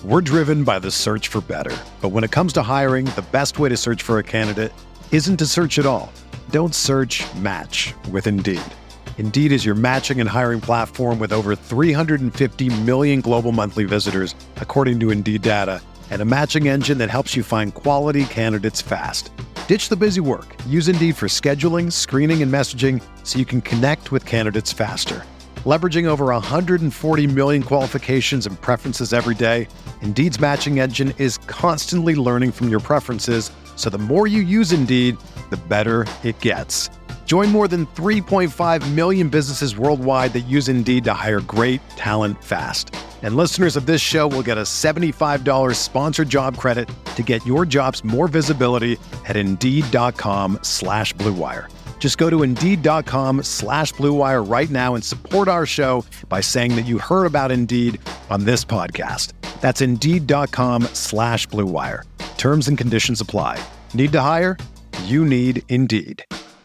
We're driven by the search for better. But when it comes to hiring, the best way to search for a candidate isn't to search at all. Don't search, match with Indeed. Indeed is your matching and hiring platform with over 350 million global monthly visitors, according to Indeed data, and a matching engine that helps you find quality candidates fast. Ditch the busy work. Use Indeed for scheduling, screening, and messaging so you can connect with candidates faster. Leveraging over 140 million qualifications and preferences every day, Indeed's matching engine is constantly learning from your preferences, so the more you use Indeed, the better it gets. Join more than 3.5 million businesses worldwide that use Indeed to hire great talent fast. And listeners of this show will get a $75 sponsored job credit to get your jobs more visibility at Indeed.com/Blue Wire. Just go to Indeed.com/Blue Wire right now and support our show by saying that you heard about Indeed on this podcast. That's Indeed.com/Blue Wire. Terms and conditions apply. Need to hire? You need Indeed.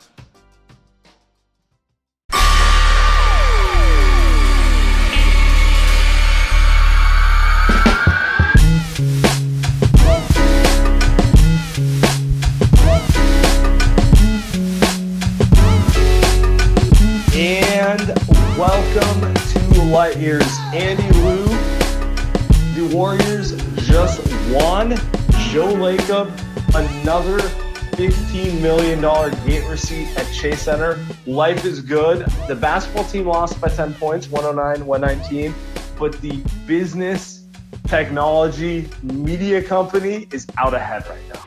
Welcome to Light Years. Andy Lou, the Warriors just won. Joe Lacob, another $15 million gate receipt at Chase Center. Life is good. The basketball team lost by 10 points, 109-119. But the business, technology, media company is out ahead right now.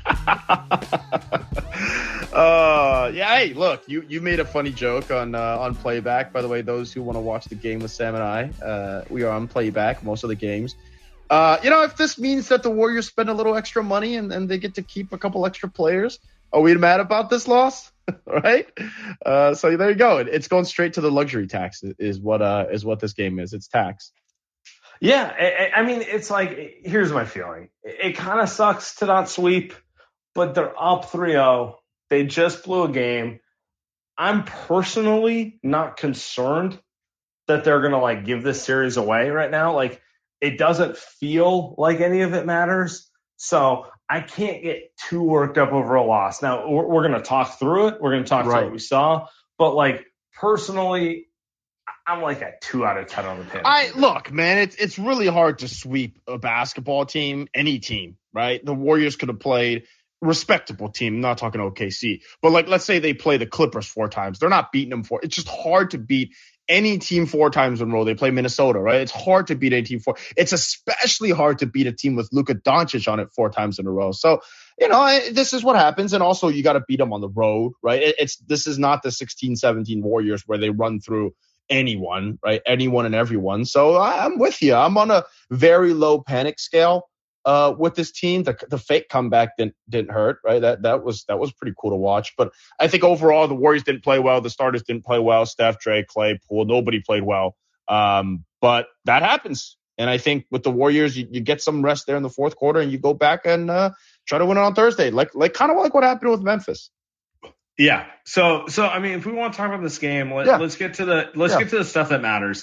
Hey, look, you made a funny joke on playback. By the way, those who want to watch the game with Sam and I, we are on playback most of the games. If this means that the Warriors spend a little extra money and they get to keep a couple extra players, are we mad about this loss? Right? So there you go. It's going straight to the luxury tax is what this game is. It's tax. Yeah, I mean, it's like, here's my feeling. It kind of sucks to not sweep, but they're up 3-0. They just blew a game. I'm personally not concerned that they're going to give this series away right now. It doesn't feel like any of it matters. So I can't get too worked up over a loss. Now, we're going to talk through it. We're going to talk through what we saw. But personally, I'm a 2 out of 10 on the pin. Look, man, it's really hard to sweep a basketball team, any team, right? The Warriors could have played respectable team. I'm not talking OKC, but let's say they play the Clippers 4 times. They're not beating them 4. It's just hard to beat any team 4 times in a row. They play Minnesota, right? It's hard to beat any team 4. It's especially hard to beat a team with Luka Doncic on it 4 times in a row. So, this is what happens. And also you got to beat them on the road, right? This is not the 16-17 Warriors where they run through anyone, right? Anyone and everyone. So I'm with you. I'm on a very low panic scale with this team. The fake comeback didn't hurt, right? That was pretty cool to watch. But I think overall the Warriors didn't play well. The starters didn't play well. Steph, Dre, Clay, Poole, nobody played well. But that happens. And I think with the Warriors, you get some rest there in the fourth quarter and you go back and try to win it on Thursday, kind of like what happened with Memphis. Yeah. So I mean, if we want to talk about this game, let's get to the stuff that matters.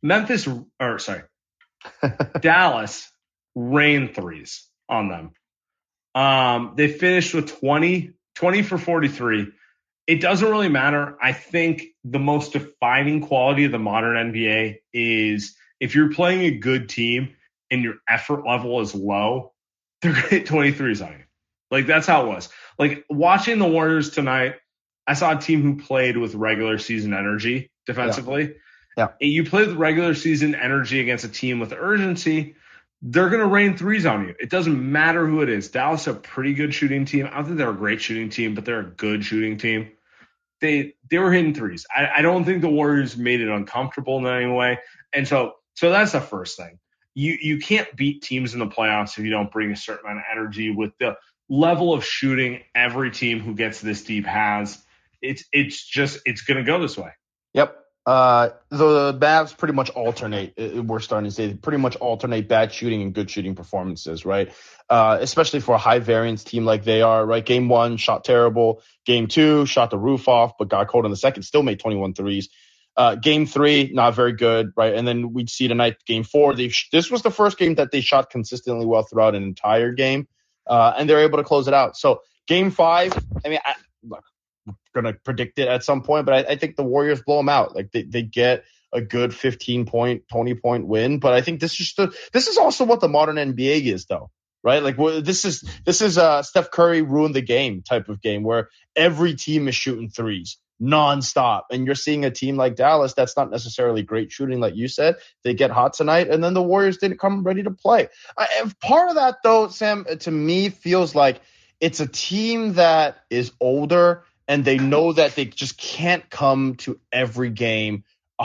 Dallas rained threes on them. They finished with 20 for 43. It doesn't really matter. I think the most defining quality of the modern NBA is if you're playing a good team and your effort level is low, they're going to hit 23s on you. That's how it was. Watching the Warriors tonight, I saw a team who played with regular season energy defensively. Yeah. You play with regular season energy against a team with urgency, they're going to rain threes on you. It doesn't matter who it is. Dallas is a pretty good shooting team. I don't think they're a great shooting team, but they're a good shooting team. They were hitting threes. I don't think the Warriors made it uncomfortable in any way. And so that's the first thing. You can't beat teams in the playoffs if you don't bring a certain amount of energy with the level of shooting every team who gets this deep has. It's going to go this way. Yep. The Mavs pretty much alternate. We're starting to say pretty much alternate bad shooting and good shooting performances, right? Especially for a high variance team like they are, right? Game 1 shot terrible. Game 2 shot the roof off, but got cold in the second. Still made 21 threes. Game 3, not very good, right? And then we'd see tonight, Game 4. This was the first game that they shot consistently well throughout an entire game, and they're able to close it out. So Game 5, I mean, look, I'm going to predict it at some point, but I think the Warriors blow them out. Like, they get a good 15-point, 20-point win. But I think this is also what the modern NBA is, though. Right, like this is Steph Curry ruined the game type of game where every team is shooting threes nonstop, and you're seeing a team like Dallas that's not necessarily great shooting, like you said. They get hot tonight, and then the Warriors didn't come ready to play. Part of that, though, Sam, to me feels like it's a team that is older, and they know that they just can't come to every game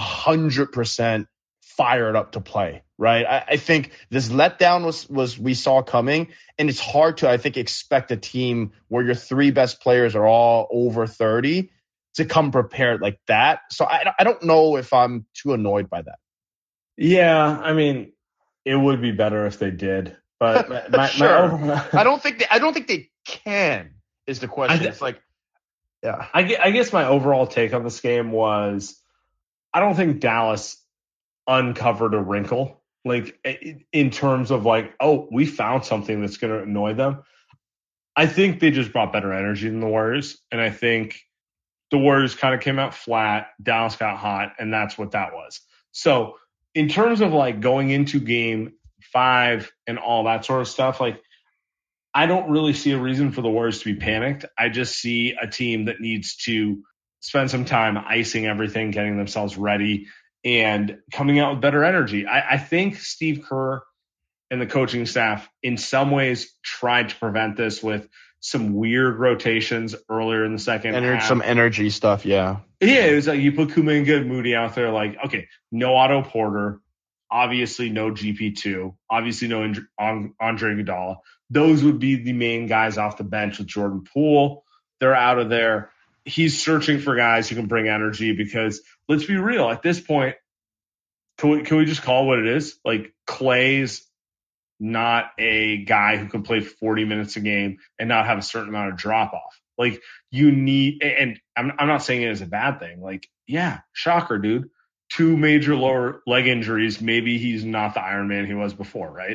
100% fired up to play. Right. I think this letdown was we saw coming, and it's hard to, I think, expect a team where your 3 best players are all over 30 to come prepared like that. So I don't know if I'm too annoyed by that. Yeah, I mean, it would be better if they did, but sure. I don't think they can is the question. It's like, yeah. I guess my overall take on this game was I don't think Dallas uncovered a wrinkle. Like, in terms of like, oh, we found something that's going to annoy them. I think they just brought better energy than the Warriors. And I think the Warriors kind of came out flat. Dallas got hot, and that's what that was. So in terms of like going into Game 5 and all that sort of stuff, like, I don't really see a reason for the Warriors to be panicked. I just see a team that needs to spend some time icing everything, getting themselves ready, and coming out with better energy. I think Steve Kerr and the coaching staff in some ways tried to prevent this with some weird rotations earlier in the second half. Some energy stuff, yeah. Yeah, it was like you put Kuminga and Moody out there, like, okay, no Otto Porter, obviously no GP2, obviously no Andre Iguodala. Those would be the main guys off the bench with Jordan Poole. They're out of there. He's searching for guys who can bring energy because, let's be real, at this point, can we just call it what it is? Like, Clay's not a guy who can play 40 minutes a game and not have a certain amount of drop-off. Like, you need – and I'm not saying it is a bad thing. Like, yeah, shocker, dude. 2 major lower leg injuries. Maybe he's not the Iron Man he was before, right?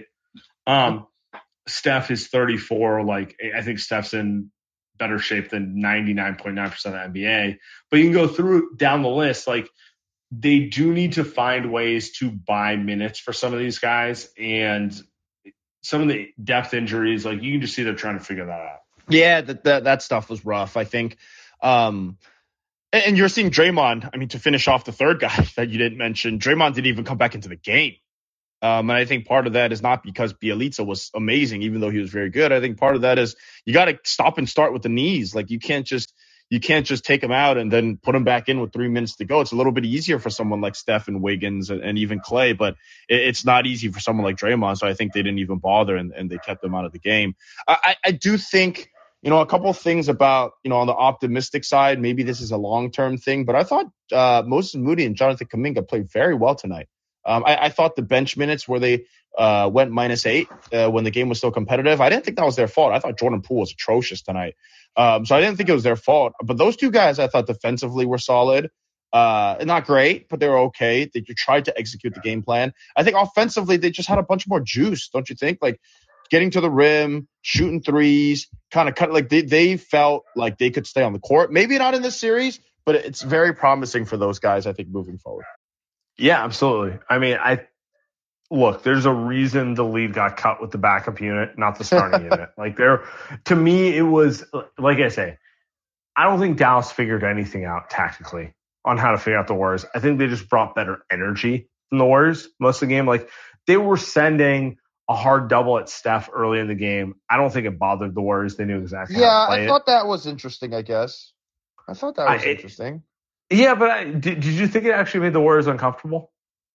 Steph is 34. Like, I think Steph's in – better shape than 99.9% of the NBA. But you can go through down the list. Like, they do need to find ways to buy minutes for some of these guys, and some of the depth injuries, like, you can just see they're trying to figure that out. Yeah, that stuff was rough, I think. And you're seeing Draymond, I mean, to finish off the third guy that you didn't mention, Draymond didn't even come back into the game. And I think part of that is not because Bjelica was amazing, even though he was very good. I think part of that is you got to stop and start with the knees. Like, you can't just take him out and then put him back in with 3 minutes to go. It's a little bit easier for someone like Steph and Wiggins and even Clay, but it's not easy for someone like Draymond. So I think they didn't even bother and they kept him out of the game. I do think, a couple of things about, on the optimistic side, maybe this is a long-term thing, but I thought Moses Moody and Jonathan Kuminga played very well tonight. I thought the bench minutes where they went -8 when the game was still competitive, I didn't think that was their fault. I thought Jordan Poole was atrocious tonight. So I didn't think it was their fault. But those 2 guys I thought defensively were solid. Not great, but they were okay. They tried to execute the game plan. I think offensively they just had a bunch more juice, don't you think? Like, getting to the rim, shooting threes, kind of cut. Like, they felt like they could stay on the court. Maybe not in this series, but it's very promising for those guys, I think, moving forward. Yeah, absolutely. I mean, look, there's a reason the lead got cut with the backup unit, not the starting unit. Like, to me, it was, like I say, I don't think Dallas figured anything out tactically on how to figure out the Warriors. I think they just brought better energy than the Warriors most of the game. Like, they were sending a hard double at Steph early in the game. I don't think it bothered the Warriors. They knew exactly how to play it. Yeah, I thought that was interesting, I guess. I thought that was interesting. Yeah, but did you think it actually made the Warriors uncomfortable?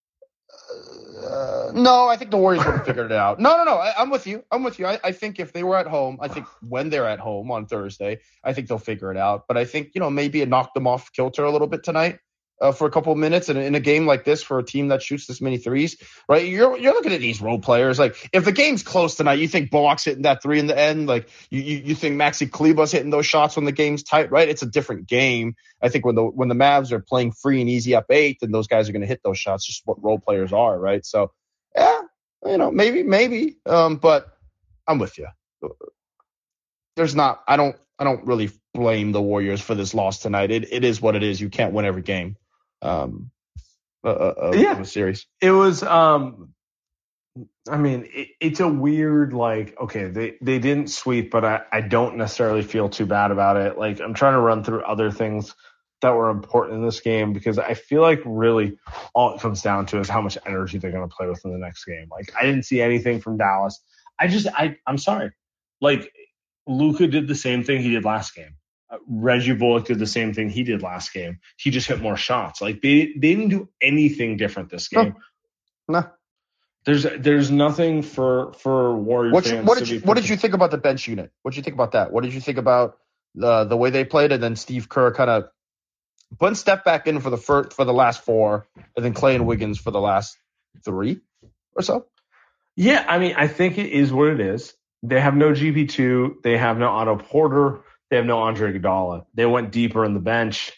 No, I think the Warriors would have figured it out. No. I'm with you. I think if they were at home, I think when they're at home on Thursday, I think they'll figure it out. But I think, maybe it knocked them off kilter a little bit tonight. for a couple of minutes in a game like this for a team that shoots this many threes, right? You're looking at these role players. Like, if the game's close tonight, you think Bullock's hitting that three in the end. Like, you think Maxi Kleber's hitting those shots when the game's tight, right? It's a different game. I think when the Mavs are playing free and easy up 8, then those guys are going to hit those shots. Just what role players are, right? So, yeah, maybe. But I'm with you. I don't really blame the Warriors for this loss tonight. It is what it is. You can't win every game. Of a series. It was, it's a weird, like, okay, they didn't sweep, but I don't necessarily feel too bad about it. Like, I'm trying to run through other things that were important in this game because I feel like really all it comes down to is how much energy they're going to play with in the next game. Like, I didn't see anything from Dallas. I'm sorry. Like, Luka did the same thing he did last game. Reggie Bullock did the same thing he did last game. He just hit more shots. Like, they didn't do anything different this game. No. There's nothing for Warriors fans. What did you think about the bench unit? What did you think about that? What did you think about the way they played? And then Steve Kerr kind of putting Steph back in for the last 4, and then Clay and Wiggins for the last 3 or so. Yeah, I think it is what it is. They have no GP2. They have no Otto Porter. They have no Andre Iguodala. They went deeper in the bench.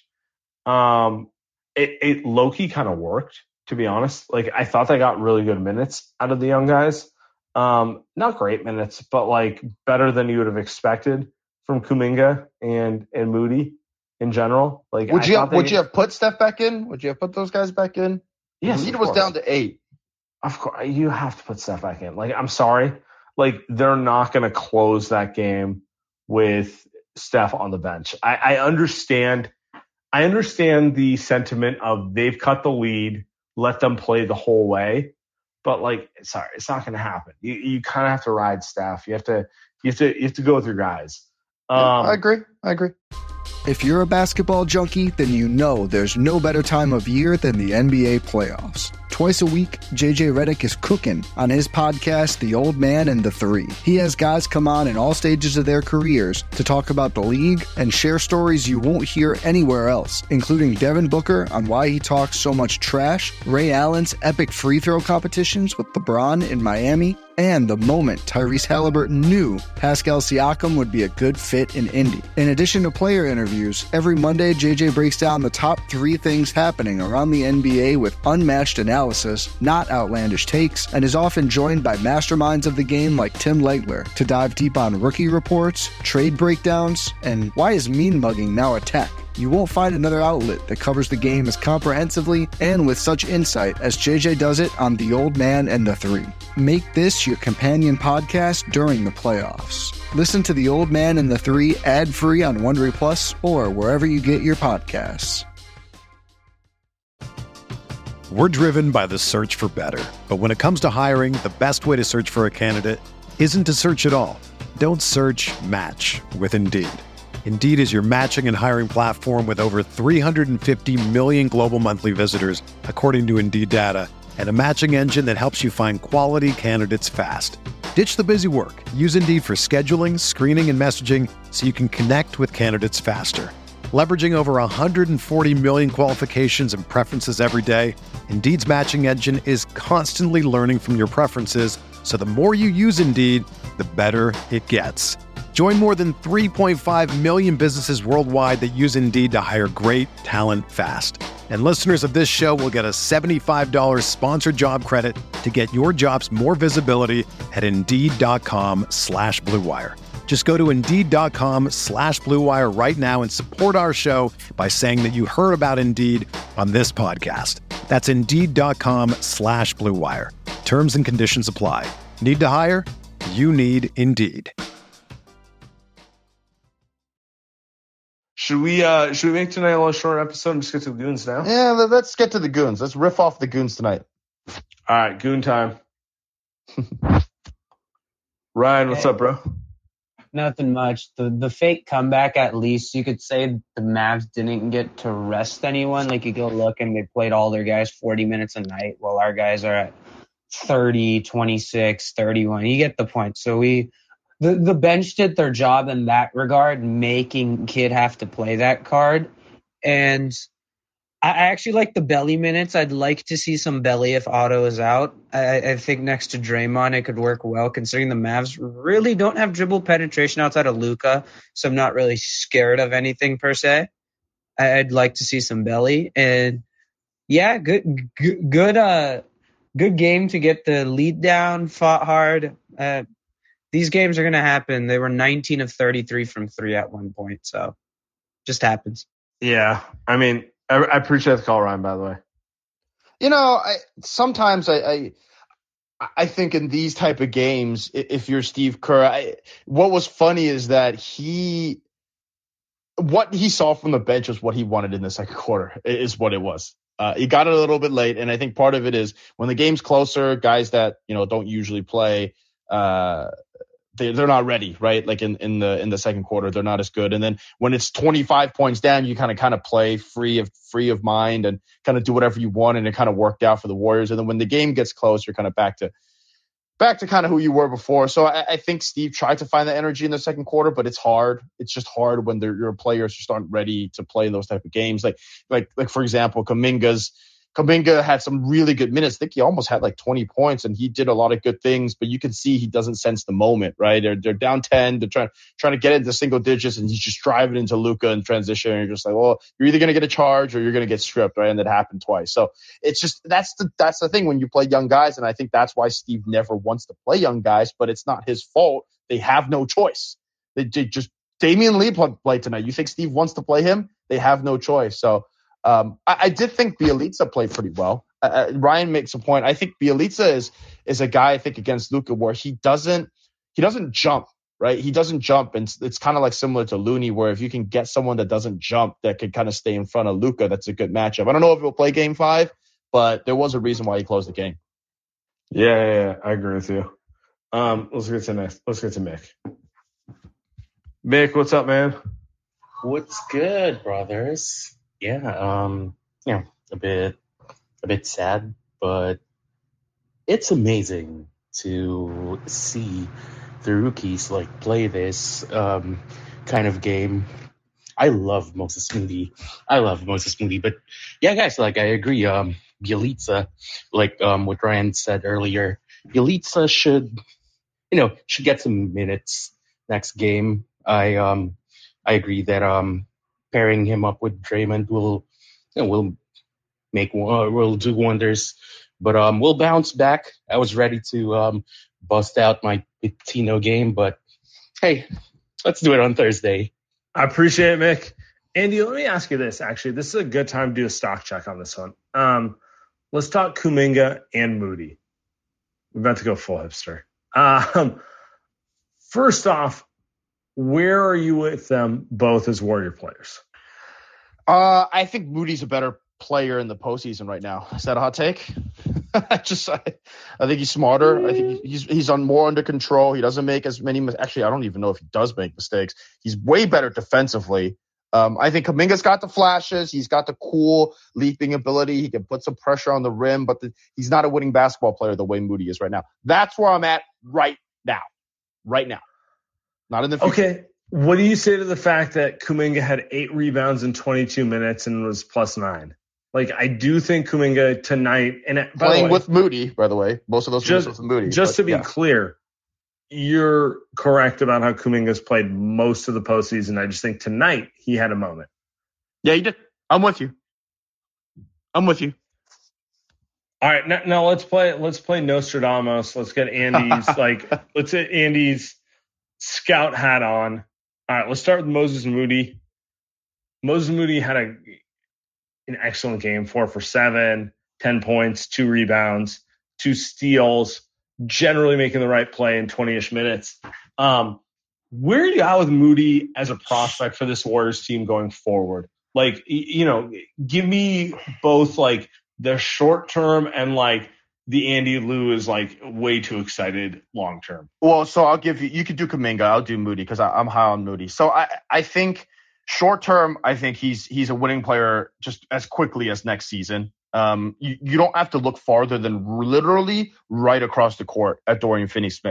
It low-key kind of worked, to be honest. Like, I thought they got really good minutes out of the young guys. Not great minutes, but like better than you would have expected from Kuminga and Moody in general. Like, would you have put Steph back in? Would you have put those guys back in? Yes, the lead was down to 8. Of course, you have to put Steph back in. Like, I'm sorry. Like, they're not going to close that game with Steph on the bench. I understand the sentiment of they've cut the lead, let them play the whole way. But like, sorry, it's not going to happen. You kind of have to ride Steph. You have to go with your guys. I agree. If you're a basketball junkie, then you know there's no better time of year than the NBA playoffs. Twice a week, JJ Redick is cooking on his podcast, The Old Man and the Three. He has guys come on in all stages of their careers to talk about the league and share stories you won't hear anywhere else, including Devin Booker on why he talks so much trash, Ray Allen's epic free throw competitions with LeBron in Miami, and the moment Tyrese Halliburton knew Pascal Siakam would be a good fit in Indy. In addition to player interviews, every Monday JJ breaks down the top 3 things happening around the NBA with unmatched analysis, not outlandish takes, and is often joined by masterminds of the game like Tim Legler to dive deep on rookie reports, trade breakdowns, and why is mean mugging now a tech? You won't find another outlet that covers the game as comprehensively and with such insight as JJ does it on The Old Man and the Three. Make this your companion podcast during the playoffs. Listen to The Old Man and the Three ad-free on Wondery Plus or wherever you get your podcasts. We're driven by the search for better. But when it comes to hiring, the best way to search for a candidate isn't to search at all. Don't search, match with Indeed. Indeed is your matching and hiring platform with over 350 million global monthly visitors, according to Indeed data, and a matching engine that helps you find quality candidates fast. Ditch the busy work. Use Indeed for scheduling, screening, and messaging so you can connect with candidates faster. Leveraging over 140 million qualifications and preferences every day, Indeed's matching engine is constantly learning from your preferences, so the more you use Indeed, the better it gets. Join more than 3.5 million businesses worldwide that use Indeed to hire great talent fast. And listeners of this show will get a $75 sponsored job credit to get your jobs more visibility at Indeed.com/Blue Wire. Just go to Indeed.com/Blue Wire right now and support our show by saying that you heard about Indeed on this podcast. That's Indeed.com/Blue Wire. Terms and conditions apply. Need to hire? You need Indeed. Should we make tonight a little short episode and just get to the goons now? Yeah, let's get to the goons. Let's riff off the goons tonight. All right, goon time. Ryan, what's up, bro? Nothing much. The fake comeback, at least you could say the Mavs didn't get to rest anyone. Like, you go look and they played all their guys 40 minutes a night while our guys are at 30, 26, 31. You get the point. So the bench did their job in that regard, making Kid have to play that card. And I actually like the Belly minutes. I'd like to see some Belly if Otto is out. I think next to Draymond, it could work well, considering the Mavs really don't have dribble penetration outside of Luka, so I'm not really scared of anything per se. I'd like to see some Belly, and yeah, good game to get the lead down. Fought hard. These games are gonna happen. They were 19 of 33 from 3 at one point, so just happens. Yeah, I mean, I appreciate the call, Ryan, by the way. Sometimes I think in these type of games, if you're Steve Kerr, what was funny is that what he saw from the bench was what he wanted in the second quarter, is what it was. He got it a little bit late, and I think part of it is when the game's closer, guys that don't usually play, they're not ready, right? Like in the second quarter, they're not as good. And then when it's 25 points down, you kind of play free of mind and kind of do whatever you want, and it kind of worked out for the Warriors. And then when the game gets close, you're kind of back to kind of who you were before. So I think Steve tried to find that energy in the second quarter, but it's hard. It's just hard when your players just aren't ready to play in those type of games. Like for example, Kuminga had some really good minutes. I think he almost had like 20 points, and he did a lot of good things, but you can see he doesn't sense the moment, right? They're down 10. They're trying to get into single digits, and he's just driving into Luka in transition. And you're just like, well, you're either going to get a charge or you're going to get stripped, right? And that happened twice. So it's just that's the thing when you play young guys, and I think that's why Steve never wants to play young guys, but it's not his fault. They have no choice. They just Damian Lee played tonight. You think Steve wants to play him? They have no choice. So I did think Bjelica played pretty well. Ryan makes a point. I think Bjelica is a guy, I think, against Luka where he doesn't jump, right? He doesn't jump, and it's kind of like similar to Looney, where if you can get someone that doesn't jump that can kind of stay in front of Luka, that's a good matchup. I don't know if he'll play Game 5, but there was a reason why he closed the game. Yeah, I agree with you. Let's get to next. Let's get to Mick. Mick, what's up, man? What's good, brothers? Yeah, a bit sad, but it's amazing to see the rookies play this kind of game. I love Moses Moody, but yeah, guys, I agree. Bjelica, what Ryan said earlier, Bjelica should get some minutes next game. I agree that pairing him up with Draymond will do wonders. But we'll bounce back. I was ready to bust out my Pitino game, but hey, let's do it on Thursday. I appreciate it, Mick. Andy, let me ask you this. Actually, this is a good time to do a stock check on this one. Let's talk Kuminga and Moody. We're about to go full hipster. First off, where are you with them both as Warrior players? I think Moody's a better player in the postseason right now. Is that a hot take? I think he's smarter. I think he's more under control. He doesn't make as many. Actually, I don't even know if he does make mistakes. He's way better defensively. I think Kuminga's got the flashes. He's got the cool leaping ability. He can put some pressure on the rim, but he's not a winning basketball player the way Moody is right now. That's where I'm at right now. Right now. Not in the future. Okay. What do you say to the fact that Kuminga had 8 rebounds in 22 minutes and was +9? I do think Kuminga tonight, and playing with Moody, by the way, most of those minutes with Moody. Just to be clear, you're correct about how Kuminga's played most of the postseason. I just think tonight he had a moment. Yeah, he did. I'm with you. All right, now let's play Nostradamus. Let's get Andy's let's get Andy's scout hat on. All right, let's start with Moses Moody. Moses Moody had an excellent game, 4 for 7, 10 points, 2 rebounds, 2 steals, generally making the right play in 20-ish minutes. Where are you at with Moody as a prospect for this Warriors team going forward? Give me both the short term and the Andy Lou is way too excited long term. Well, so I'll give you could do Kuminga. I'll do Moody because I'm high on Moody. So I think short term, I think he's a winning player just as quickly as next season. You don't have to look farther than literally right across the court at Dorian Finney-Smith.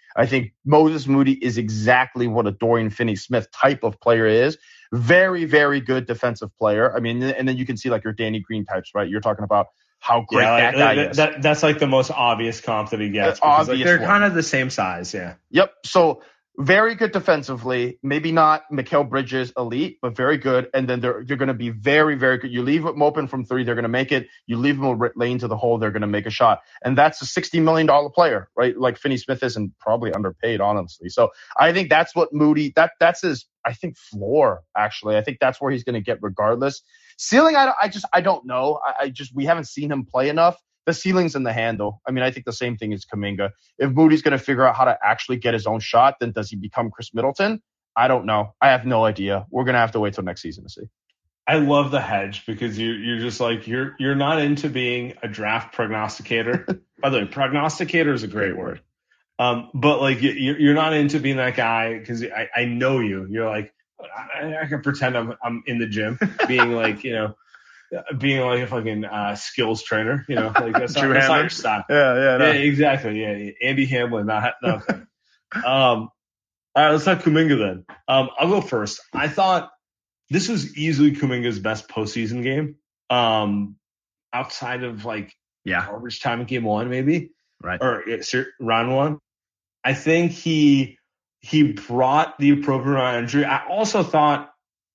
I think Moses Moody is exactly what a Dorian Finney-Smith type of player is. Very, very good defensive player. I mean, and then you can see like your Danny Green types, right? You're talking about how great that guy is. That's like the most obvious comp that he gets. Because they're kind of the same size, yeah. Yep. So very good defensively. Maybe not Mikal Bridges elite, but very good. And then you're going to be very, very good. You leave them open from three, they're going to make it. You leave them a lane to the hole, they're going to make a shot. And that's a $60 million player, right? Like Finney-Smith isn't probably underpaid, honestly. So I think that's what Moody, that's his, I think, floor, actually. I think that's where he's going to get regardless. Ceiling, I don't know. We haven't seen him play enough. The ceiling's in the handle. I mean, I think the same thing is Kuminga. If Moody's going to figure out how to actually get his own shot, then does he become Chris Middleton? I don't know. I have no idea. We're going to have to wait till next season to see. I love the hedge because you're just like, you're not into being a draft prognosticator. By the way, prognosticator is a great word. But like you're not into being that guy because I know you. You're like, I can pretend I'm in the gym being like, being like a fucking skills trainer, like that's not your style. Yeah, exactly. Yeah, Andy Hamlin, not okay. All right, let's talk Kuminga then. I'll go first. I thought this was easily Kuminga's best postseason game, outside of like garbage time in game one, maybe, right, or round one. I think he brought the appropriate amount of energy. I also thought,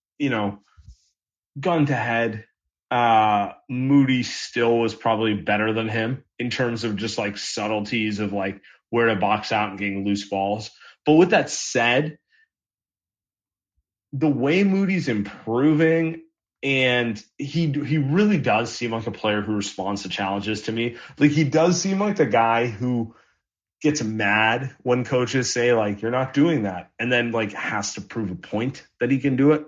gun to head. Moody still was probably better than him in terms of just like subtleties of like where to box out and getting loose balls. But with that said, the way Moody's improving, and he really does seem like a player who responds to challenges to me. Like he does seem like the guy who gets mad when coaches say like, you're not doing that. And then like has to prove a point that he can do it.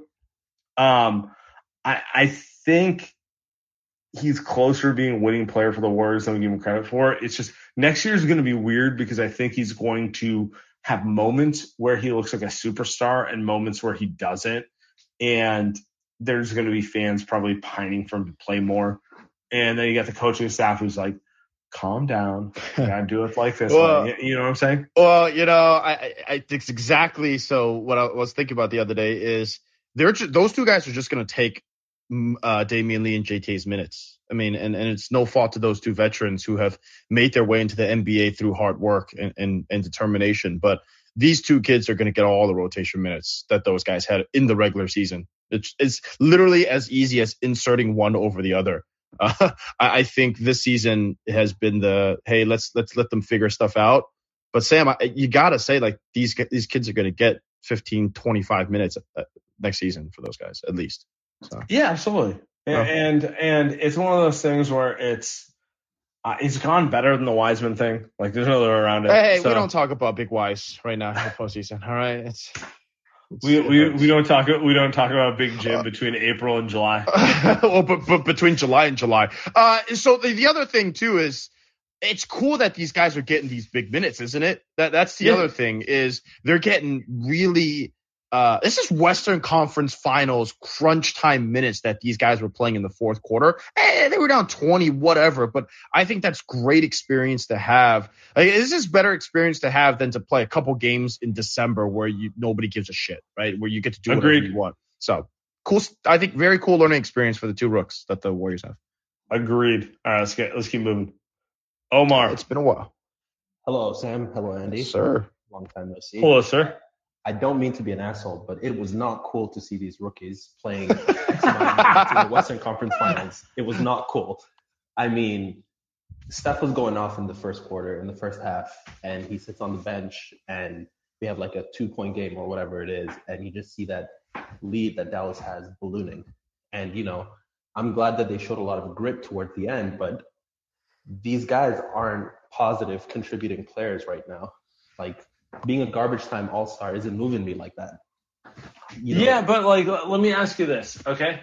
I think he's closer to being a winning player for the Warriors than we give him credit for. It's just next year is going to be weird because I think he's going to have moments where he looks like a superstar and moments where he doesn't. And there's going to be fans probably pining for him to play more. And then you got the coaching staff who's like, calm down. You got to do it like this. Well, you know what I'm saying? Well, I think exactly. So what I was thinking about the other day is those two guys are just going to take Damian Lee and JT's minutes. I mean, and it's no fault to those two veterans who have made their way into the NBA through hard work and determination. But these two kids are going to get all the rotation minutes that those guys had in the regular season. It's literally as easy as inserting one over the other. I think this season has been hey, let's let them figure stuff out. But Sam, you got to say like these kids are going to get 15, 25 minutes next season for those guys at least. So. Yeah, absolutely. And it's one of those things where it's gone better than the Wiseman thing. Like there's no other way around it. Hey, we don't talk about Big Wise right now in the postseason. All right, we don't talk about Big Jim between April and July. Well, but between July and July. So the other thing too is it's cool that these guys are getting these big minutes, isn't it? That's the other thing is they're getting really. This is Western Conference Finals crunch time minutes that these guys were playing in the fourth quarter. They were down 20, whatever. But I think that's great experience to have. Like, this is better experience to have than to play a couple games in December where nobody gives a shit, right? Where you get to do whatever you want. So cool. I think very cool learning experience for the two rooks that the Warriors have. Agreed. All right, let's keep moving. Omar, it's been a while. Hello, Sam. Hello, Andy. Yes, sir. Long time no see. Hello, sir. I don't mean to be an asshole, but it was not cool to see these rookies playing X amount of minutes in the Western Conference Finals. It was not cool. I mean, Steph was going off in the first quarter, in the first half, and he sits on the bench, and we have like a 2-point game or whatever it is, and you just see that lead that Dallas has ballooning. And, I'm glad that they showed a lot of grit towards the end, but these guys aren't positive contributing players right now. Like, being a garbage time all-star isn't moving me like that. Yeah, but like, let me ask you this, okay?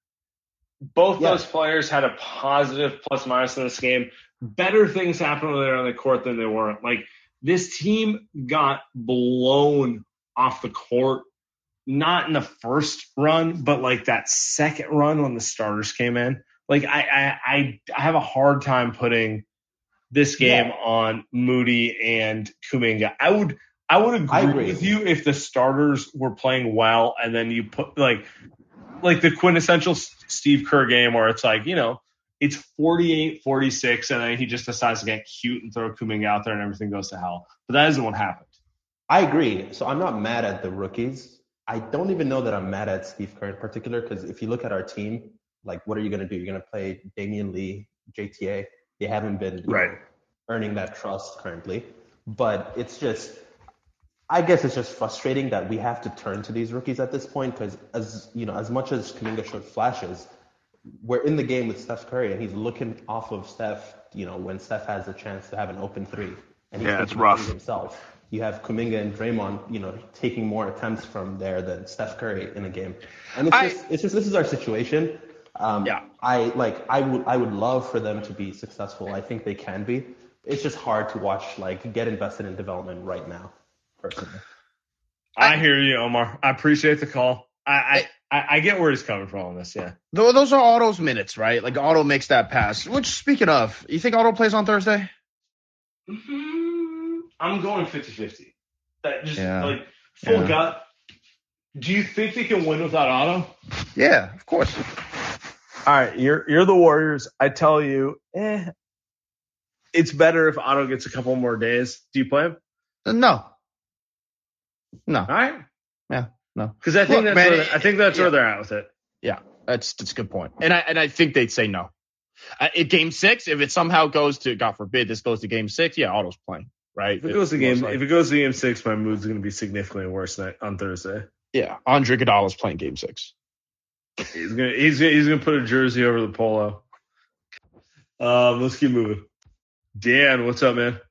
Both those players had a positive plus-minus in this game. Better things happened when they were on the court than they weren't. Like, this team got blown off the court, not in the first run, but like that second run when the starters came in. Like, I have a hard time putting this game on Moody and Kuminga. I would agree with you if the starters were playing well, and then you put like the quintessential Steve Kerr game where it's like, it's 48-46, and then he just decides to get cute and throw Kuminga out there and everything goes to hell. But that isn't what happened. I agree. So I'm not mad at the rookies. I don't even know that I'm mad at Steve Kerr in particular, because if you look at our team, like, what are you going to do? You're going to play Damian Lee, JTA. They haven't been earning that trust currently. But I guess it's just frustrating that we have to turn to these rookies at this point, because as much as Kuminga showed flashes, we're in the game with Steph Curry, and he's looking off of Steph, when Steph has a chance to have an open three. And he's it's rough himself. You have Kuminga and Draymond, taking more attempts from there than Steph Curry in a game. And it's just this is our situation. I would love for them to be successful. I think they can be. It's just hard to watch, get invested in development right now, personally. I hear you, Omar. I appreciate the call. I get where he's coming from on this, yeah. Those are Otto's minutes, right? Like, Otto makes that pass. Which, speaking of, you think Otto plays on Thursday? I'm going 50-50. That just full gut. Do you think they can win without Otto? Yeah, of course. All right, you're the Warriors. I tell you, it's better if Otto gets a couple more days. Do you play him? No. All right. Yeah, no. Because I think that's where they're at with it. Yeah, that's a good point. And I think they'd say no. In Game 6, if it somehow goes to, God forbid, this goes to Game 6, Otto's playing. Right. If it goes to Game 6, my mood's going to be significantly worse on Thursday. Yeah, Andre Iguodala's playing Game 6. He's gonna put a jersey over the polo. Let's keep moving. Dan, what's up, man?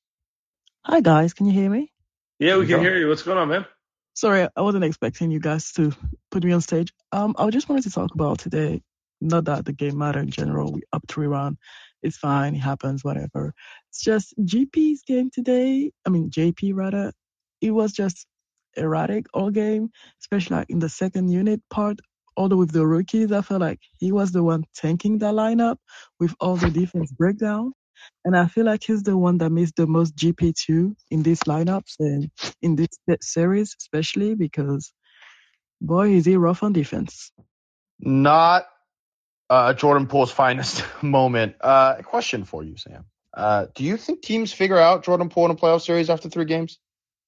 Hi guys, can you hear me? Yeah, we can hear you. What's going on, man? Sorry, I wasn't expecting you guys to put me on stage. I just wanted to talk about today. Not that the game matter in general. We up 3-1. It's fine. It happens. Whatever. It's just GP's game today. I mean, JP rather. It was just erratic all game, especially in the second unit part. Although with the rookies, I felt like he was the one tanking the lineup with all the defense breakdown. And I feel like he's the one that missed the most GP2 in these lineups and in this series, especially because, boy, is he rough on defense. Not Jordan Poole's finest moment. A question for you, Sam. Do you think teams figure out Jordan Poole in a playoff series after 3 games?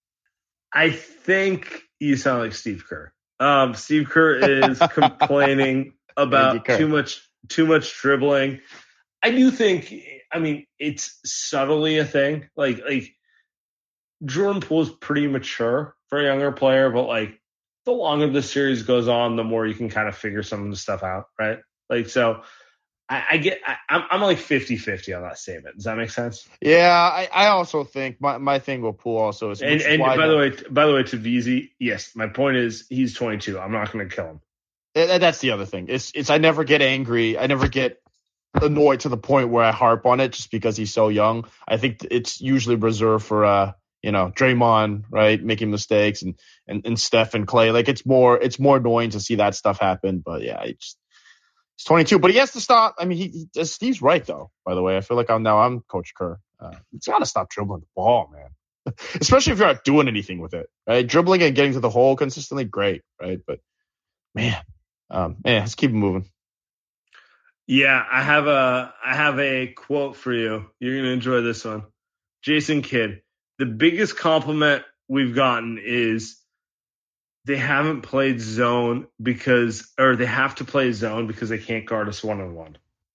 I think you sound like Steve Kerr. Steve Kerr is complaining about too much dribbling. I do think, it's subtly a thing. Like Jordan Poole is pretty mature for a younger player, but the longer the series goes on, the more you can kind of figure some of the stuff out, right? So I'm 50-50 on that statement. Does that make sense? Yeah, I also think my thing with Poole also is. And by the way, to VZ, yes, my point is he's 22. I'm not going to kill him. That's the other thing. It's I never get angry. I never get annoyed to the point where I harp on it just because he's so young. I think it's usually reserved for Draymond, right, making mistakes and Steph and Clay. It's more annoying to see that stuff happen. But yeah, he's 22, but he has to stop. Steve's right though. By the way, I feel like I'm Coach Kerr. He's got to stop dribbling the ball, man. Especially if you're not doing anything with it, right? Dribbling and getting to the hole consistently, great, right? But man, let's keep it moving. Yeah, I have a quote for you. You're gonna enjoy this one. Jason Kidd. The biggest compliment we've gotten is they haven't played zone they have to play zone because they can't guard us 1-on-1.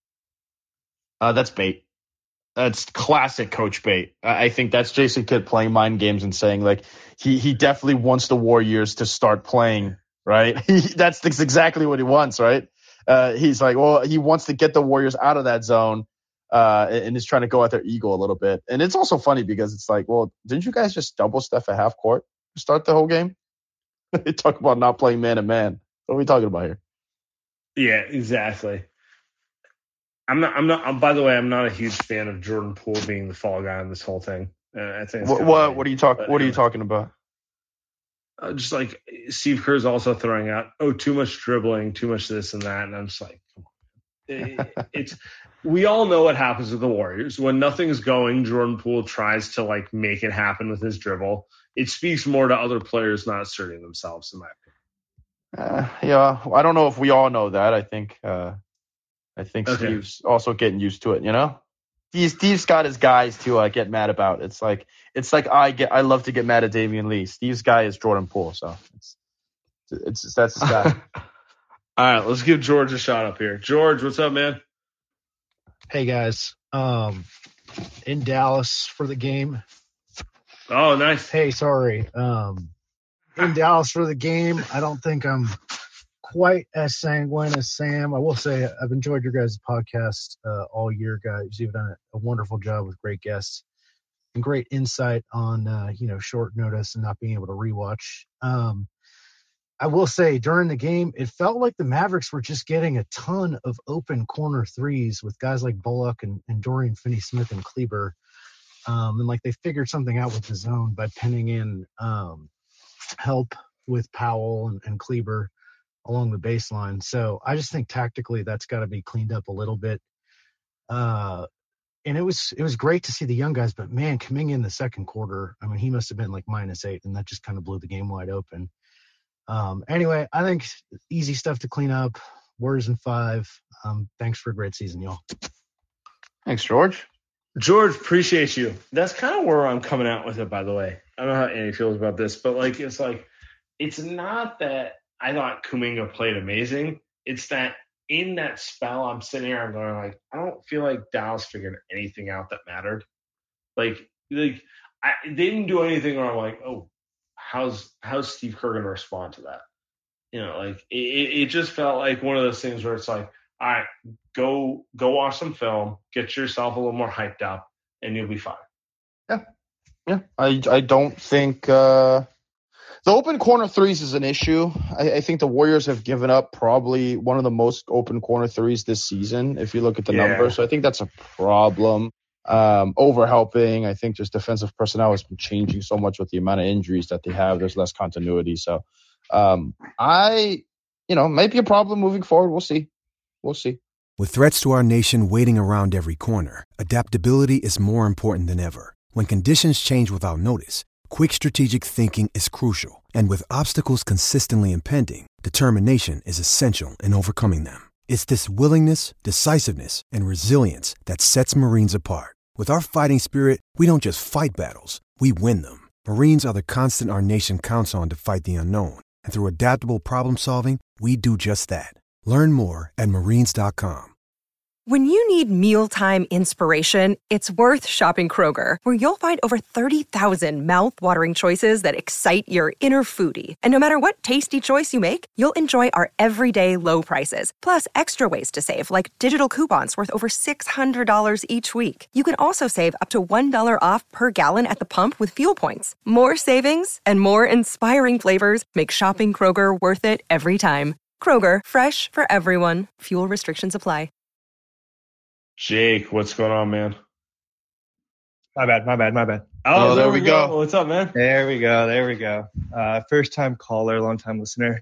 That's bait. That's classic coach bait. I think that's Jason Kidd playing mind games and saying he definitely wants the Warriors to start playing, right? That's exactly what he wants, right? He's he wants to get the Warriors out of that zone. And is trying to go at their ego a little bit. And it's also funny because it's didn't you guys just double Steph at half court to start the whole game? They talk about not playing man to man. What are we talking about here? Yeah, exactly. I'm not. By the way, I'm not a huge fan of Jordan Poole being the fall guy on this whole thing. I think. What are you talking? What are you talking about? Just Steve Kerr's also throwing out, too much dribbling, too much this and that, and I'm just come on. we all know what happens with the Warriors. When nothing's going, Jordan Poole tries to like make it happen with his dribble. It speaks more to other players not asserting themselves, in my opinion. Yeah, I don't know if we all know that. I think Okay. Steve's also getting used to it. You know, Steve's got his guys to get mad about. It's like I love to get mad at Damian Lee. Steve's guy is Jordan Poole, so it's that's his guy. All right, let's give George a shot up here. George, what's up, man? Hey guys, in Dallas for the game. Oh, nice. Hey, sorry. In Dallas for the game. I don't think I'm quite as sanguine as Sam. I will say I've enjoyed your guys' podcast all year, guys. You've done a wonderful job with great guests and great insight on short notice and not being able to rewatch. I will say during the game, it felt like the Mavericks were just getting a ton of open corner threes with guys like Bullock and Dorian Finney-Smith and Kleber. And like they figured something out with the zone by pinning in help with Powell and Kleber along the baseline. So I just think tactically that's got to be cleaned up a little bit. And it was great to see the young guys, but man, coming in the second quarter, I mean, he must have been like -8, and that just kind of blew the game wide open. Anyway, I think easy stuff to clean up. Warriors in 5. Thanks for a great season, y'all. Thanks, George. George, appreciate you. That's kind of where I'm coming out with it, by the way. I don't know how Andy feels about this, but it's not that I thought Kuminga played amazing. It's that in that spell, I'm sitting here, I'm going like, I don't feel like Dallas figured anything out that mattered. They didn't do anything where I'm like, oh, how's Steve Kerr gonna respond to that? It just felt like one of those things where it's like, all right, go watch some film, get yourself a little more hyped up, and you'll be fine. Yeah. I don't think the open corner threes is an issue. I think the Warriors have given up probably one of the most open corner threes this season, if you look at the numbers. So I think that's a problem. Overhelping. I think just defensive personnel has been changing so much with the amount of injuries that they have. There's less continuity. So might be a problem moving forward. We'll see. With threats to our nation waiting around every corner, adaptability is more important than ever. When conditions change without notice, quick strategic thinking is crucial. And with obstacles consistently impending, determination is essential in overcoming them. It's this willingness, decisiveness, and resilience that sets Marines apart. With our fighting spirit, we don't just fight battles, we win them. Marines are the constant our nation counts on to fight the unknown. And through adaptable problem solving, we do just that. Learn more at Marines.com. When you need mealtime inspiration, it's worth shopping Kroger, where you'll find over 30,000 mouth-watering choices that excite your inner foodie. And no matter what tasty choice you make, you'll enjoy our everyday low prices, plus extra ways to save, like digital coupons worth over $600 each week. You can also save up to $1 off per gallon at the pump with fuel points. More savings and more inspiring flavors make shopping Kroger worth it every time. Kroger, fresh for everyone. Fuel restrictions apply. Jake, what's going on, man? My bad. Oh, there we go. What's up, man? There we go. First time caller, long time listener.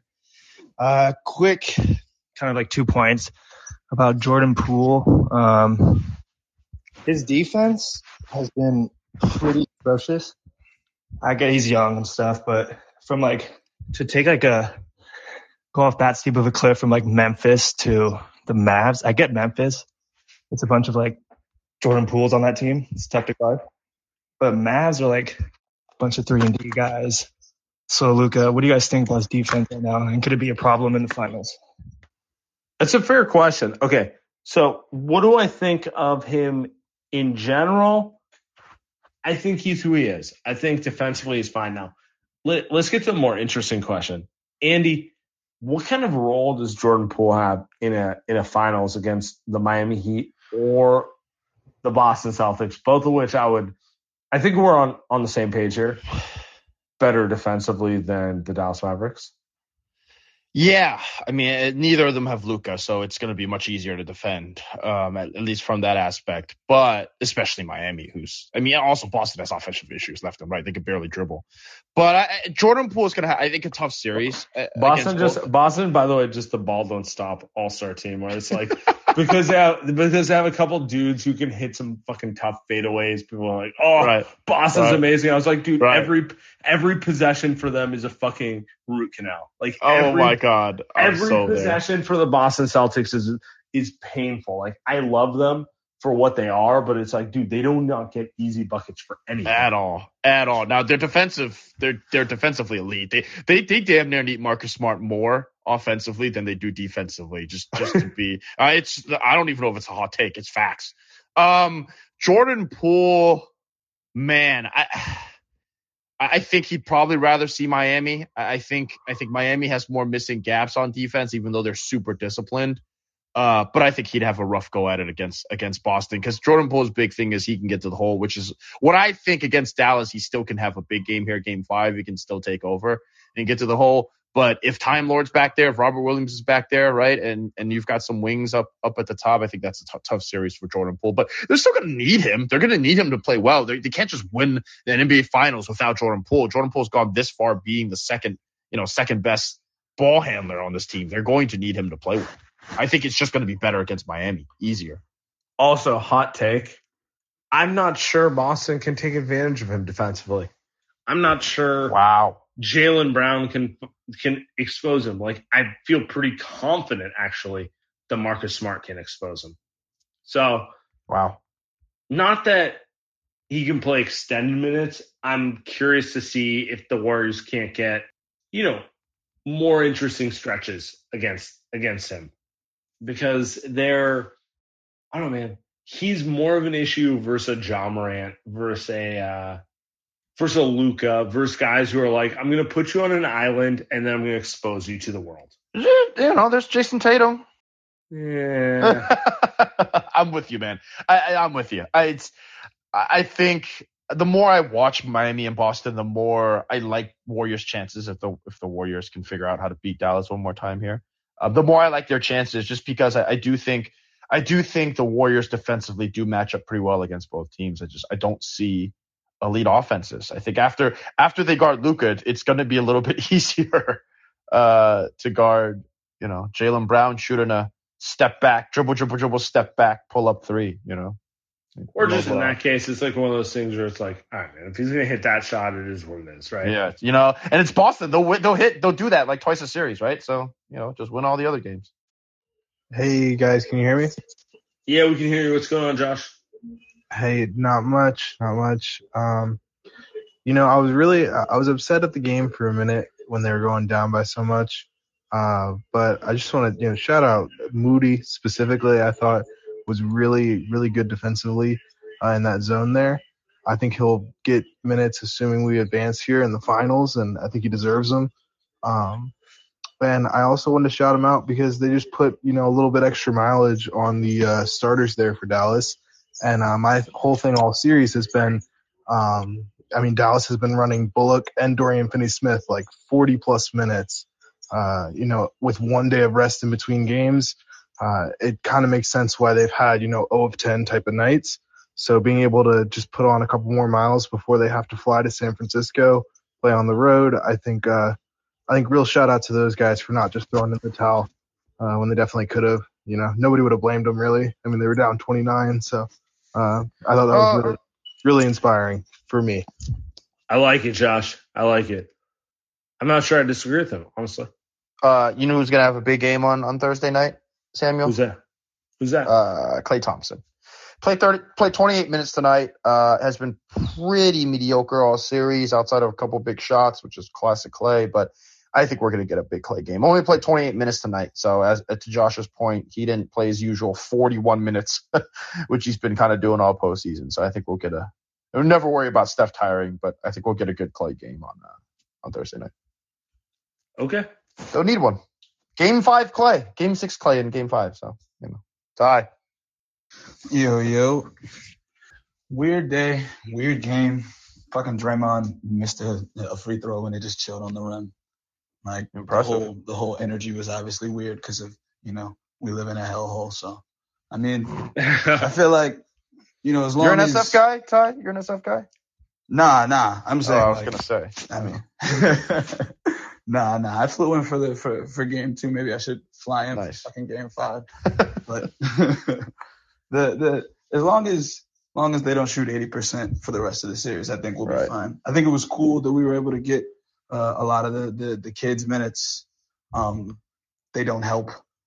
Quick, kind of like 2 points about Jordan Poole. His defense has been pretty atrocious. I get he's young and stuff, but from to take go off that steep of a cliff from Memphis to the Mavs. I get Memphis. It's a bunch of Jordan Pooles on that team. It's tough to guard. But Mavs are a bunch of 3-and-D guys. So Luka, what do you guys think about his defense right now? And could it be a problem in the finals? That's a fair question. Okay. So what do I think of him in general? I think he's who he is. I think defensively he's fine now. Let's get to a more interesting question. Andy, what kind of role does Jordan Poole have in a finals against the Miami Heat or the Boston Celtics, both of which I think we're on the same page here, better defensively than the Dallas Mavericks? Yeah, I mean, neither of them have Luka, so it's going to be much easier to defend, at least from that aspect. But especially Miami, also Boston has offensive issues left and right. They could barely dribble. But Jordan Poole is going to have, I think, a tough series. Boston, by the way, just the ball don't stop all-star team, where it's because they have a couple dudes who can hit some fucking tough fadeaways. People are like, oh, Boston's amazing. I was like, dude, every possession for them is a fucking root canal. Like, my God. Every possession for the Boston Celtics is painful. Like, I love them for what they are, but it's like, dude, they do not get easy buckets for anything. At all. Now they're defensively elite. They damn near need Marcus Smart more offensively than they do defensively. Just to be, I don't even know if it's a hot take. It's facts. Jordan Poole, man, I think he'd probably rather see Miami. I think Miami has more missing gaps on defense, even though they're super disciplined. But I think he'd have a rough go at it against Boston, because Jordan Poole's big thing is he can get to the hole, which is what I think against Dallas. He still can have a big game here, game 5. He can still take over and get to the hole. But if Time Lord's back there, if Robert Williams is back there, right, and you've got some wings up at the top, I think that's a tough series for Jordan Poole. But they're still going to need him. They're going to need him to play well. They can't just win the NBA Finals without Jordan Poole. Jordan Poole's gone this far being the second best ball handler on this team. They're going to need him to play well. I think it's just going to be better against Miami. Easier. Also, hot take. I'm not sure Boston can take advantage of him defensively. I'm not sure. Wow. Jaylen Brown can expose him. Like, I feel pretty confident, actually, that Marcus Smart can expose him. So, wow. Not that he can play extended minutes. I'm curious to see if the Warriors can't get, more interesting stretches against him. Because I don't know, man. He's more of an issue versus a Ja Morant, versus a Luka, versus guys who are like, I'm going to put you on an island and then I'm going to expose you to the world. There's Jason Tatum. Yeah. I'm with you, man. I'm with you. I think the more I watch Miami and Boston, the more I like Warriors' chances if the Warriors can figure out how to beat Dallas one more time here. The more I like their chances, just because I do think the Warriors defensively do match up pretty well against both teams. I don't see elite offenses. I think after they guard Luka, it's going to be a little bit easier to guard, Jaylen Brown shooting a step back, dribble, step back, pull up 3, Or just in that case, it's like one of those things where it's like, all right, man, if he's going to hit that shot, it is what it is, right? Yeah, and it's Boston. They'll do that like twice a series, right? So, just win all the other games. Hey, guys, can you hear me? Yeah, we can hear you. What's going on, Josh? Hey, not much. I was upset at the game for a minute when they were going down by so much. But I just want to, shout out Moody specifically. I thought was really, really good defensively in that zone there. I think he'll get minutes assuming we advance here in the finals, and I think he deserves them. And I also wanted to shout him out because they just put, a little bit extra mileage on the starters there for Dallas. And my whole thing all series has been, Dallas has been running Bullock and Dorian Finney-Smith like 40-plus minutes, with one day of rest in between games. It kind of makes sense why they've had, 0 of 10 type of nights. So being able to just put on a couple more miles before they have to fly to San Francisco, play on the road, I think real shout out to those guys for not just throwing in the towel when they definitely could have. Nobody would have blamed them really. I mean, they were down 29, so I thought that was really, really inspiring for me. I like it, Josh. I like it. I'm not sure I disagree with him, honestly. You know who's gonna have a big game on Thursday night, Samuel? Who's that? Klay Thompson. Played 28 minutes tonight. Has been pretty mediocre all series outside of a couple big shots, which is classic Klay. But I think we're going to get a big Klay game. Only played 28 minutes tonight. So to Josh's point, he didn't play his usual 41 minutes, which he's been kind of doing all postseason. So I think we'll never worry about Steph tiring, but I think we'll get a good Klay game on Thursday night. Okay. Don't need one. Game 5 Klay. Game 6 Klay in game 5. So, tie. Yo. Weird day, weird game. Fucking Draymond missed a free throw and they just chilled on the rim. Like, impressive. The whole energy was obviously weird because of, we live in a hellhole. So, I feel like, as long as... You're an SF guy, Ty? You're an SF guy? Nah. I'm saying. I was going to say. Nah. I flew in for game 2. Maybe I should fly in for fucking game 5. But as long as they don't shoot 80% for the rest of the series, I think we'll be fine. I think it was cool that we were able to get a lot of the kids' minutes. They don't help,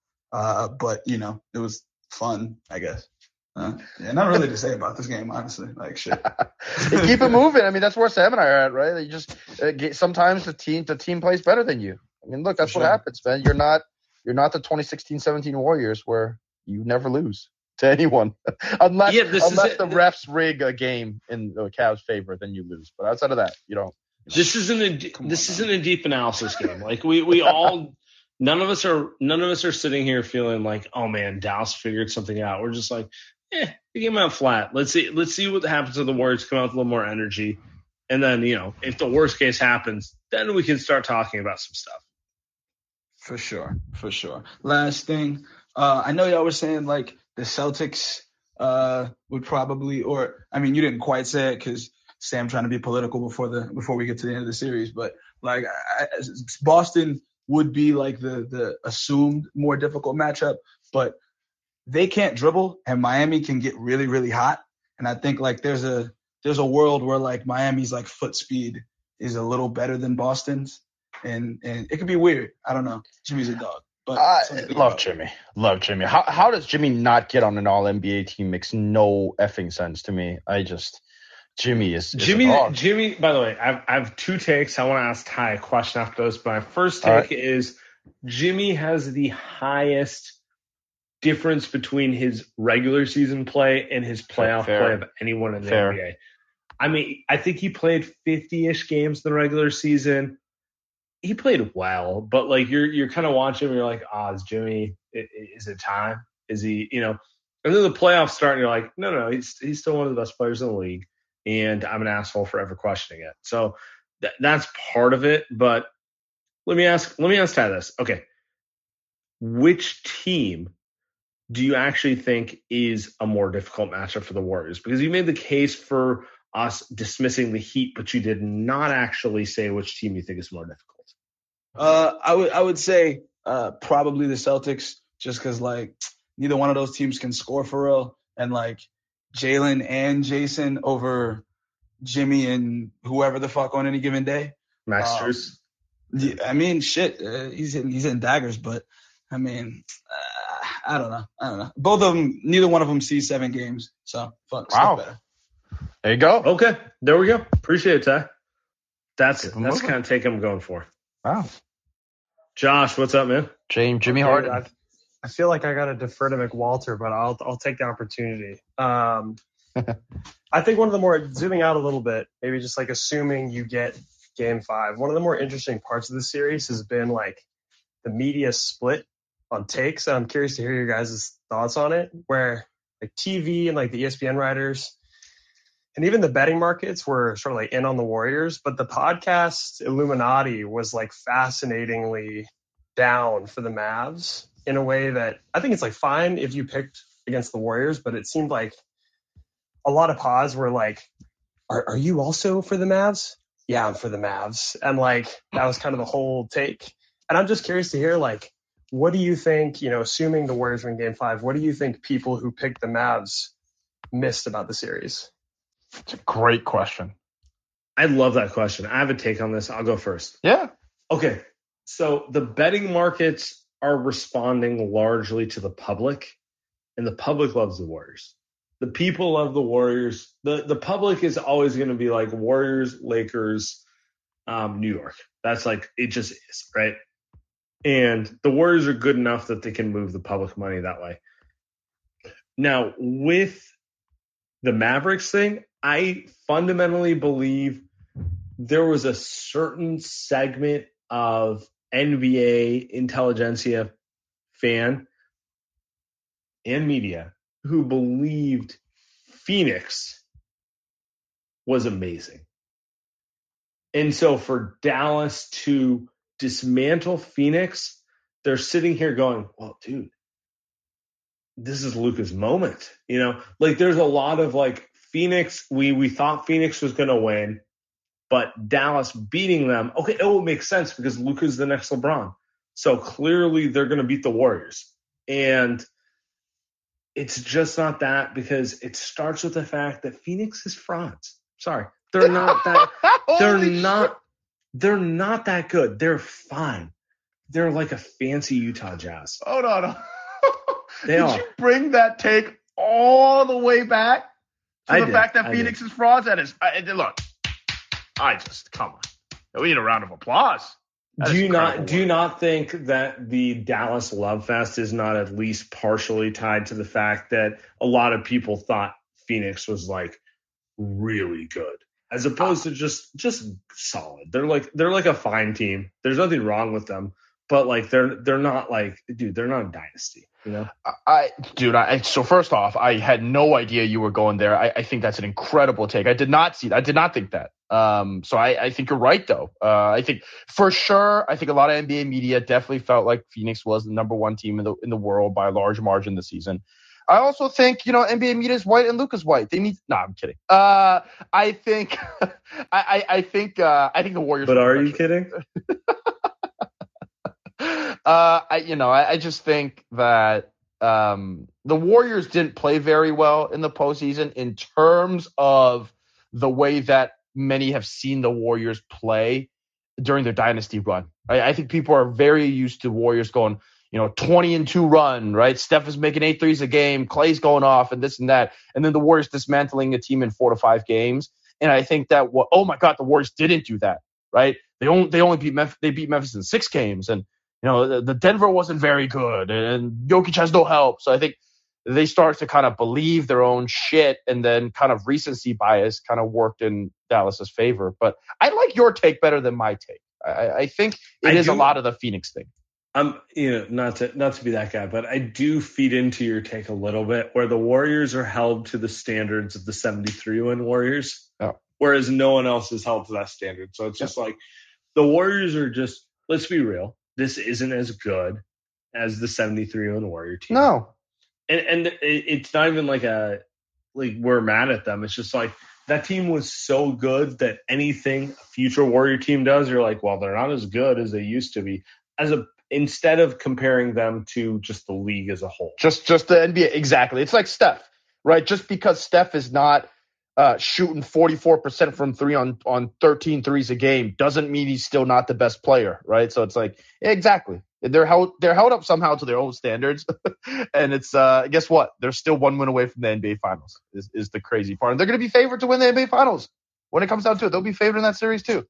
but it was fun, I guess. Not really to say about this game, honestly. Like shit. Keep it moving. I mean, that's where Sam and I are at, right? You just sometimes the team plays better than you. I mean, look, that's what happens, man. You're not the 2016-17 Warriors where you never lose to anyone unless the refs rig a game in the Cavs' favor, then you lose. But outside of that, you don't. This isn't a deep analysis game. Like we all. None of us are sitting here feeling like, oh man, Dallas figured something out. We're just like, they came out flat. Let's see what happens to the Warriors. Come out with a little more energy, and then if the worst case happens, then we can start talking about some stuff. For sure. Last thing, I know y'all were saying like the Celtics would probably, or I mean, you didn't quite say it because Sam trying to be political before we get to the end of the series, but like Boston would be like the assumed more difficult matchup, but they can't dribble and Miami can get really, really hot. And I think like there's a world where like Miami's like foot speed is a little better than Boston's, and it could be weird. I don't know. Jimmy's a dog, but love Jimmy. How does Jimmy not get on an All NBA team? Makes no effing sense to me. Jimmy is Jimmy. By the way, I have 2 takes. I want to ask Ty a question after those. But my first take is Jimmy has the highest difference between his regular season play and his playoff play of anyone in the NBA. I mean, I think he played 50-ish games in the regular season. He played well, but like you're kind of watching him and you're like, is Jimmy? Is it time? Is he? And then the playoffs start and you're like, no, he's still one of the best players in the league. And I'm an asshole for ever questioning it. So that's part of it. But let me ask Ty this. Okay. Which team do you actually think is a more difficult matchup for the Warriors? Because you made the case for us dismissing the Heat, but you did not actually say which team you think is more difficult. I would say probably the Celtics, just because like neither one of those teams can score for real, and like Jalen and Jason over Jimmy and whoever the fuck on any given day. Masters. I mean, shit. He's hitting daggers, but I mean, I don't know. Both of them, neither one of them sees 7 games. So fuck. Wow. Better. There you go. Okay, there we go. Appreciate it, Ty. That's kind of take I'm going for. Wow. Josh, what's up, man? Jimmy Harden. I feel like I got to defer to McWalter, but I'll take the opportunity. I think one of the more, zooming out a little bit, maybe just like assuming you get game 5, one of the more interesting parts of the series has been like the media split on takes. And I'm curious to hear your guys' thoughts on it, where like TV and like the ESPN writers and even the betting markets were sort of like in on the Warriors, but the podcast Illuminati was like fascinatingly down for the Mavs in a way that I think it's like fine if you picked against the Warriors, but it seemed like a lot of pods were like, are you also for the Mavs? Yeah, I'm for the Mavs. And like, that was kind of the whole take. And I'm just curious to hear, like, what do you think, assuming the Warriors win game 5, what do you think people who picked the Mavs missed about the series? It's a great question. I love that question. I have a take on this. I'll go first. Yeah. Okay. So the betting markets are responding largely to the public, and the public loves the Warriors. The people love the Warriors. The public is always going to be like Warriors, Lakers, New York. That's like, it just is, right? And the Warriors are good enough that they can move the public money that way. Now, with the Mavericks thing, I fundamentally believe there was a certain segment of NBA intelligentsia fan and media who believed Phoenix was amazing. And so for Dallas to dismantle Phoenix, they're sitting here going, well, dude, this is Luka's moment. Like there's a lot of like Phoenix, we thought Phoenix was going to win. But Dallas beating them, okay, it will make sense because Luka's the next LeBron. So clearly they're going to beat the Warriors. And it's just not that, because it starts with the fact that Phoenix is frauds. Sorry. They're not that they're not that good. They're fine. They're like a fancy Utah Jazz. Hold on. They are. Did you bring that take all the way back to the fact that Phoenix is frauds? That is, look, come on. We need a round of applause. Do you not think that the Dallas love fest is not at least partially tied to the fact that a lot of people thought Phoenix was like really good, as opposed to just solid? They're like a fine team. There's nothing wrong with them, but like they're not like, dude, they're not a dynasty, you know? So first off, I had no idea you were going there. I think that's an incredible take. I did not think that. So I think you're right, though. I think for sure, a lot of NBA media definitely felt like Phoenix was the number one team in the world by a large margin this season. I also think, NBA media is white and Luka's white. I'm kidding. I think the Warriors. But are you kidding? I just think that the Warriors didn't play very well in the postseason in terms of the way that many have seen the Warriors play during their dynasty run. I think people are very used to Warriors going, 20-2 run, right? Steph is making 8 threes a game, Clay's going off, and this and that, and then the Warriors dismantling a team in 4 to 5 games. And I think that the Warriors didn't do that, right? They only beat Memphis in 6 games, and the Denver wasn't very good, and Jokic has no help. So I think they start to kind of believe their own shit, and then kind of recency bias kind of worked in Dallas's favor. But I like your take better than my take. I think it is a lot of the Phoenix thing. Not to be that guy, but I do feed into your take a little bit, where the Warriors are held to the standards of the 73-win Warriors, whereas no one else is held to that standard. So it's just like the Warriors are just, let's be real, this isn't as good as the 73-win Warrior team. No. And it's not even like we're mad at them. It's just like that team was so good that anything a future Warrior team does, you're like, well, they're not as good as they used to be. Instead of comparing them to just the league as a whole. Just the NBA. Exactly. It's like Steph, right? Just because Steph is not shooting 44% from 3 on 13 threes a game doesn't mean he's still not the best player, right? So it's like, exactly. They're held up somehow to their own standards. And it's guess what? They're still 1 win away from the NBA Finals is the crazy part. And they're going to be favored to win the NBA Finals. When it comes down to it, they'll be favored in that series too.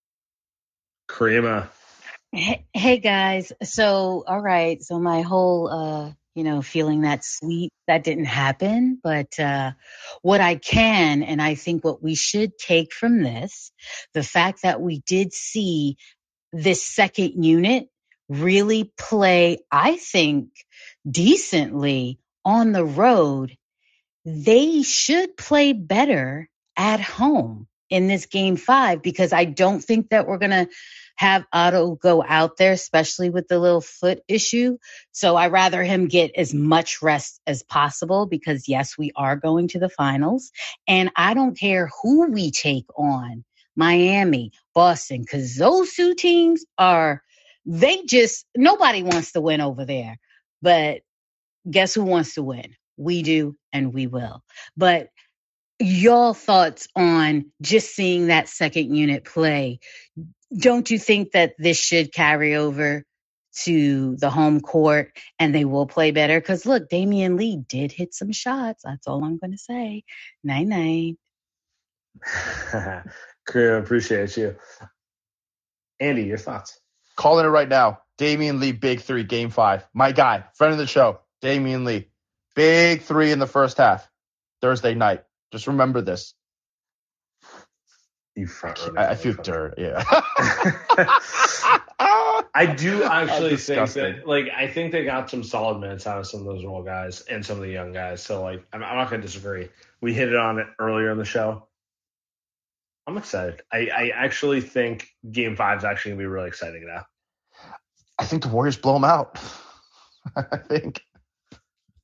Karima. Hey guys. So, all right. So my whole, feeling that sweet, that didn't happen. But what I can, and I think what we should take from this, the fact that we did see this second unit really play, I think, decently on the road. They should play better at home in this game 5, because I don't think that we're going to have Otto go out there, especially with the little foot issue. So I rather him get as much rest as possible, because yes, we are going to the finals, and I don't care who we take on, Miami, Boston, because those 2 teams nobody wants to win over there. But guess who wants to win? We do, and we will. But y'all thoughts on just seeing that second unit play? Don't you think that this should carry over to the home court and they will play better? Because look, Damian Lee did hit some shots. That's all I'm going to say. Night. Karima, appreciate you. Andy, your thoughts? Calling it right now. Damian Lee, big 3, game 5. My guy, friend of the show, Damian Lee. Big 3 in the first half, Thursday night. Just remember this. I feel dirt. Yeah. I do actually think that, I think they got some solid minutes out of some of those role guys and some of the young guys. So, I'm not going to disagree. We hit it on it earlier in the show. I'm excited. I actually think Game 5 is actually going to be really exciting now. I think the Warriors blow them out. I think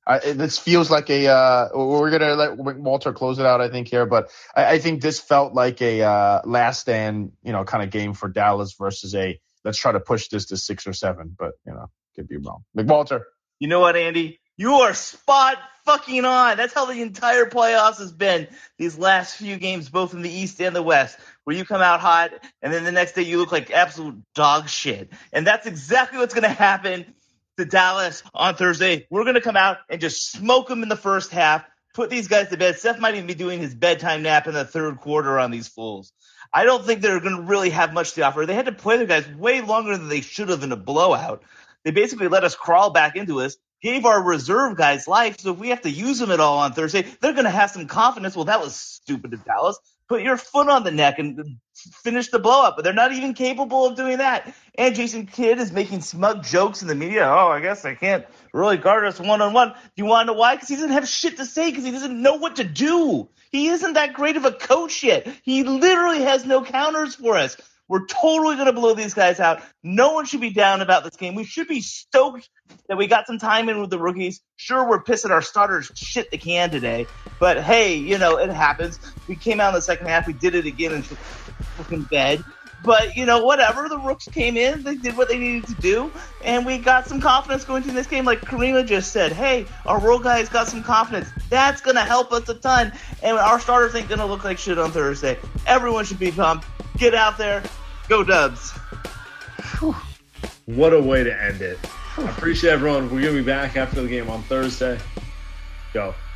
This feels like we're going to let Walter close it out, I think, here. But I think this felt like a last stand, kind of game for Dallas versus let's try to push this to 6 or 7. But, could be wrong. McWalter. You know what, Andy? You are spot fucking on. That's how the entire playoffs has been these last few games, both in the East and the West, where you come out hot and then the next day you look like absolute dog shit. And that's exactly what's going to happen to Dallas on Thursday. We're going to come out and just smoke them in the first half, put these guys to bed. Seth might even be doing his bedtime nap in the third quarter on these fools. I don't think they're going to really have much to offer. They had to play their guys way longer than they should have in a blowout. They basically let us crawl back into us, gave our reserve guys life, so if we have to use them at all on Thursday, they're going to have some confidence. Well, that was stupid of Dallas. Put your foot on the neck and finish the blow-up, but they're not even capable of doing that. And Jason Kidd is making smug jokes in the media. Oh, I guess I can't really guard us one-on-one. Do you want to know why? Because he doesn't have shit to say because he doesn't know what to do. He isn't that great of a coach yet. He literally has no counters for us. We're totally going to blow these guys out. No one should be down about this game. We should be stoked that we got some time in with the rookies. Sure, we're pissing our starters shit the can today. But, hey, it happens. We came out in the second half. We did it again in fucking bed. But, whatever. The Rooks came in. They did what they needed to do. And we got some confidence going through this game. Like Karima just said, hey, our role guys got some confidence. That's going to help us a ton. And our starters ain't going to look like shit on Thursday. Everyone should be pumped. Get out there. Go Dubs. What a way to end it. I appreciate everyone. We're going to be back after the game on Thursday. Go.